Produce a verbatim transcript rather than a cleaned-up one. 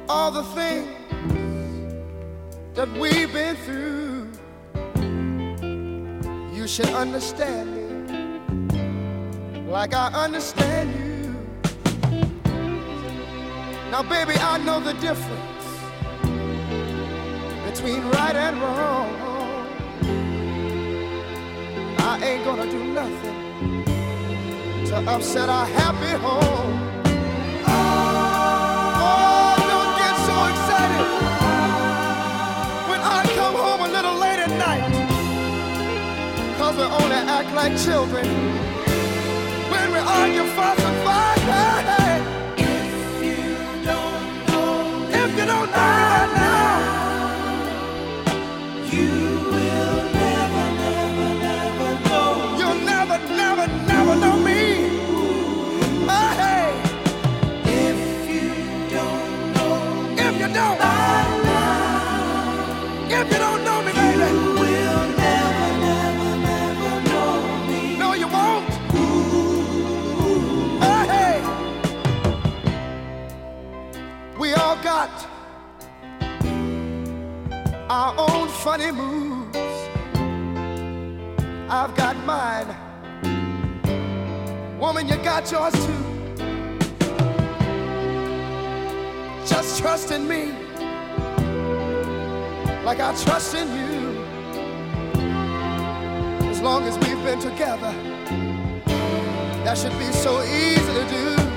all the things that we've been through. You should understand me like I understand you. Now, baby, I know the difference between right and wrong. I ain't gonna do nothing to upset our happy home. Oh, don't get so excited when I come home a little late at night, 'cause we only act like children when we argue, fuss, and fight. Hey, hey. If you don't know, if you don't know me right now, you will never, never, never know. You'll never, never, never know me. Oh, hey. If you don't know, if you don't, if you don't know me, baby, you will never, never, never know me. No, you won't. Oh, hey. We all got our own funny moves. I've got mine. Woman, you got yours too. Just trust in me like I trust in you. As long as we've been together, that should be so easy to do.